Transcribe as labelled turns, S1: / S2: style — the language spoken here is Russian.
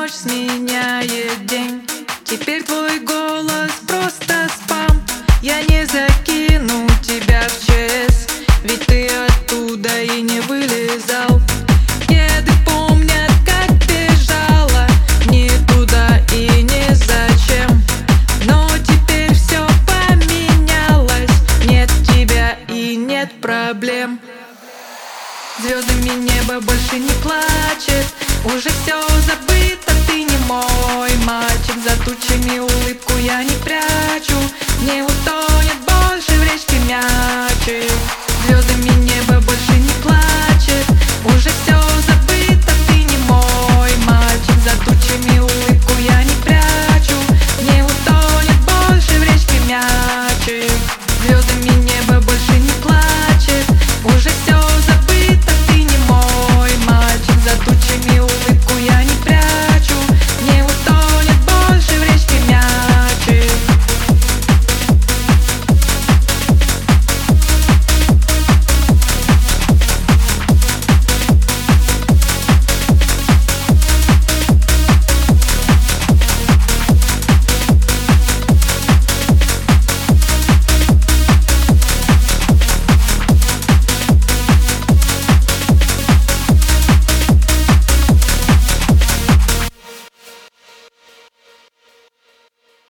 S1: ночь сменяет день. Теперь твой голос просто спам. Я не закину тебя в ЧС, ведь ты оттуда и не вылезал. Деды помнят, как бежала не туда и не зачем. Но теперь все поменялось, нет тебя и нет проблем. Звездами небо больше не плачет, уже все забыто, ты не мой мальчик. За тучами улыбку я не прячу, мне